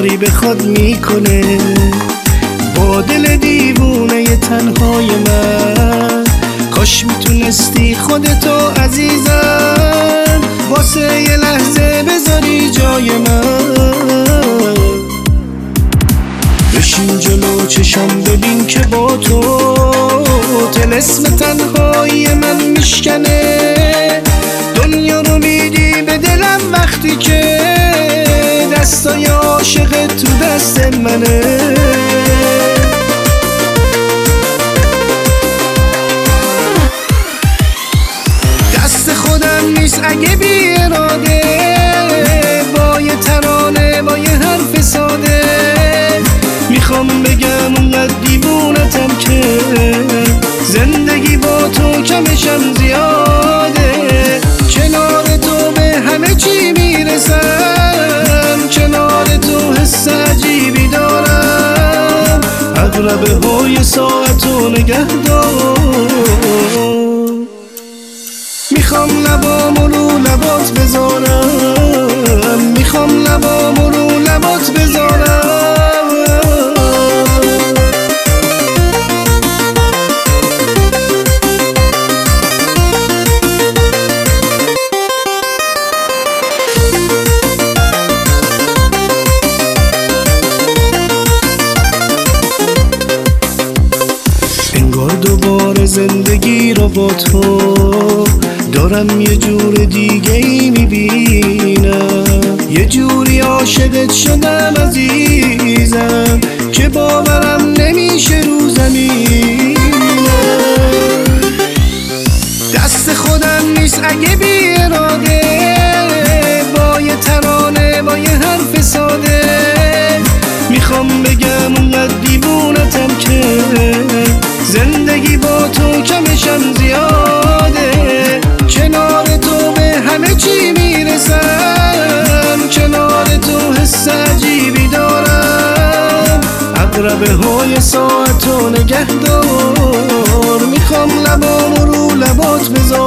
کاری بخواد میکنه با دل دیوونه تنهای من. کاش میتونستی خودتو عزیزم واسه یه لحظه بذاری جای من. بشین جلو چشم ببین که با تو طلسم تنهایی من میشکنه. دنیا رو میدی به دلم وقتی که دستای عاشق تو دست منه. دست خودم نیست اگه بی اراده با یه ترانه با یه حرف ساده میخوام بگم اونقدر دیوونتم که زندگی با تو کمشم زیاده. کنار تو به همه چی میرسم، کنار تو حس عجیبی دارم. عقربه های ساعتو نگه دار. میخوام لبامو رو لبات بذارم، میخوام لبامو رو لبات بذارم. انگار دوباره زندگی رو با تو دارم یه جور دیگه ای میبینم. یه جوری عاشقت شدم عزیزم که باورم نمیشه رو زمینم. دست خودم نیست اگه بی اراده با یه ترانه با یه حرف ساده میخوام بگم اونقدر دیوونتم که زندگی با تو کمشم زیاده. کنار تو به همه چی میرسم، کنار تو حس عجیبی دارم. عقربه های ساعتو نگه دار. میخوام لبامو رو لبات بذارم.